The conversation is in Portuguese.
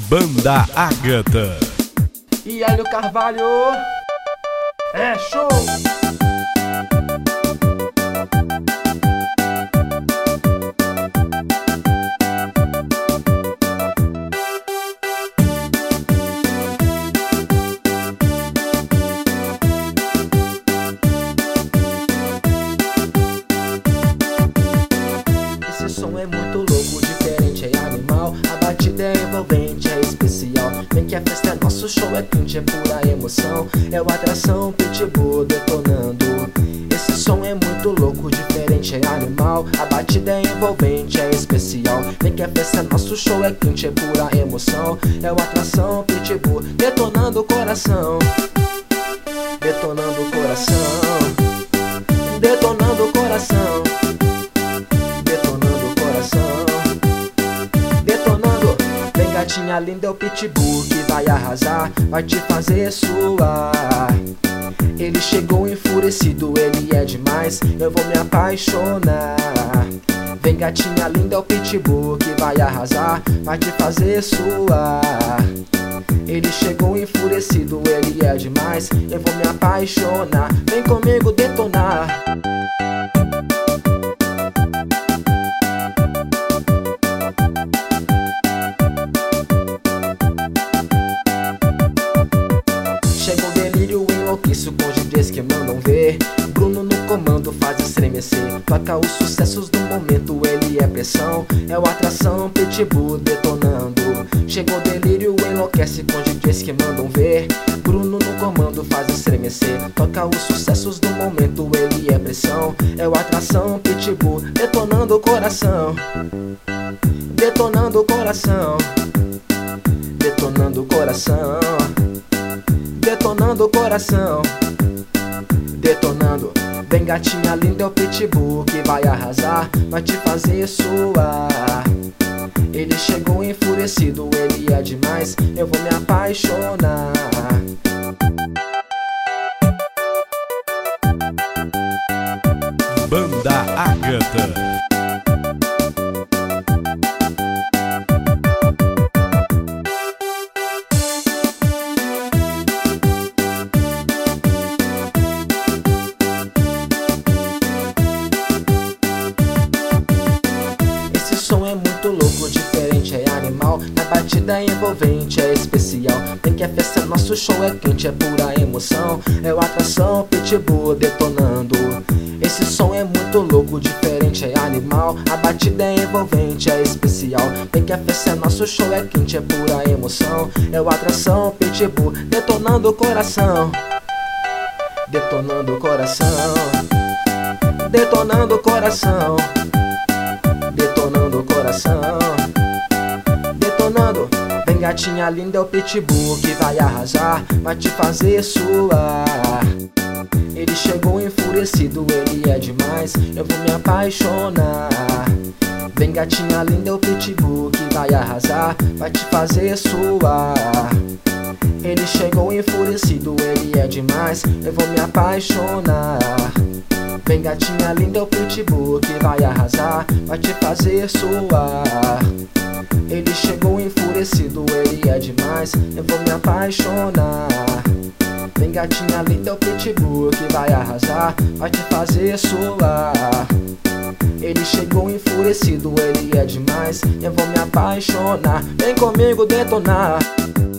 Banda Ágata e Hélio Carvalho. É show! Esse som é muito louco, diferente, é animal. A batida é envolvente, é especial. Vem que a festa é nosso, show é quente, é pura emoção. É o Atração Pitbull detonando. Esse som é muito louco, diferente, é animal. A batida é envolvente, é especial. Vem que a festa é nosso, show é quente, é pura emoção. É o Atração Pitbull detonando o coração. Detonando o coração. Detonando o coração. Detonando o coração. Detonando. Vem gatinha linda, é o Pitbull que vai arrasar, vai te fazer suar. Ele chegou enfurecido, ele é demais, eu vou me apaixonar. Vem gatinha linda, é o Pitbull que vai arrasar, vai te fazer suar. Ele chegou enfurecido, ele é demais, eu vou me apaixonar. Vem comigo detonar. Chegou o delírio, enlouqueço com DJs que mandam ver. Bruno no comando faz estremecer. Toca os sucessos do momento, ele é pressão. É o Atração Pitbull detonando. Chegou o delírio, enlouquece com DJs que mandam ver. Bruno no comando faz estremecer. Toca os sucessos do momento, ele é pressão. É o Atração Pitbull detonando o coração. Detonando o coração. Detonando o coração. Detonando o coração. Detonando. Vem gatinha linda, é o Pitbull que vai arrasar, vai te fazer suar. Ele chegou enfurecido, ele é demais, eu vou me apaixonar. Banda Ágata. Esse som é muito louco, diferente, é animal. Na batida é envolvente, é especial. Vem que a festa é nosso, show é quente, é pura emoção. É o Atração Pitbull detonando. Esse som é muito louco, diferente, é animal. A batida é envolvente, é especial. Vem que a festa é nosso, show é quente, é pura emoção. É o Atração Pitbull detonando o coração. Detonando o coração. Detonando o coração. Detonando o coração. Detonando. Vem gatinha linda, é o Pitbull que vai arrasar, vai te fazer suar. Ele chegou enfurecido, ele é demais, eu vou me apaixonar. Vem gatinha linda, é o Pitbull que vai arrasar, vai te fazer suar. Ele chegou enfurecido, ele é demais, eu vou me apaixonar. Vem gatinha linda, é o Pitbull que vai arrasar, vai te fazer suar. Ele chegou enfurecido, ele é demais, eu vou me apaixonar. Vem gatinha linda, é o Pitbull que vai arrasar, vai te fazer suar. Ele chegou enfurecido, ele é demais, eu vou me apaixonar. Vem comigo detonar.